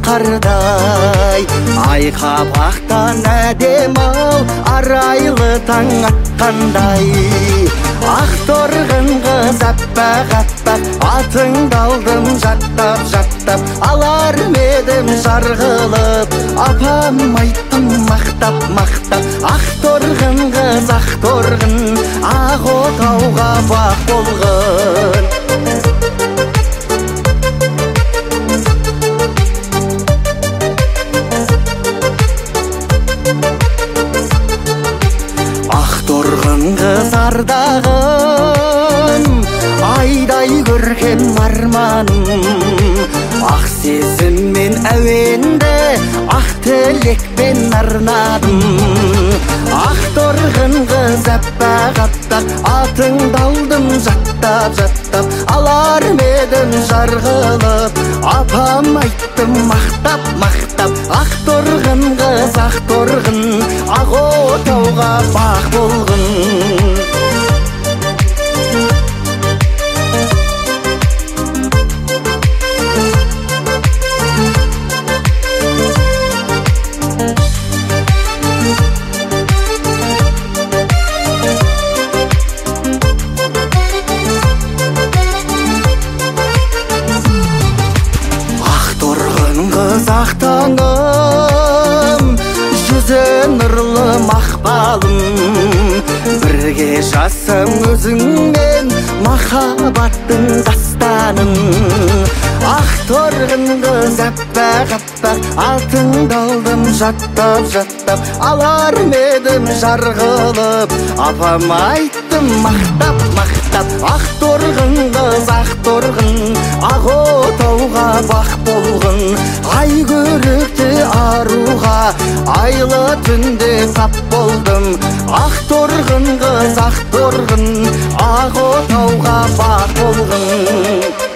қардай. Айқабақтан әдем-ау арайлы таң атқандай. Ақ торғын қыз аппақ-аппақ, атыңды алдым жаттап-жаттап, алар медім жарғылып, апам айттым мақтап-мақтап. Ақ торғын қыз, ақ торғын, ақ отауға бақ болғын. Ақ торғын қыз ардағым, айдай көркем арманым. Ақ сезіммен әуенді, ақ тілекпен арнадым. Ақ торғын қыз аппақ-аппақ, атыңды алдым жаттап-жаттап, алар медім жарғылып, апам айттым мақтап-мақтап. Ақ торғын қыз, ақ торғын, ақ отауға бақ болғын. Ақ таңым, жүзі нұрлы мақпалым, бірге жазсам өзіңмен махаббаттың дастанын. Ақ торғын қыз аппақ-аппақ, атыңды алдым жаттап-жаттап, алар медім жарғылып, апам айттым мақтап-мақтап. Ақ торғын қыз, ақ торғын, ақ отауға бақ болғын. Ай көрікті аруға, айлы түнде тап болдым. Ақ торғын қыз, ақ торғын, ақ отауға бақ болғын.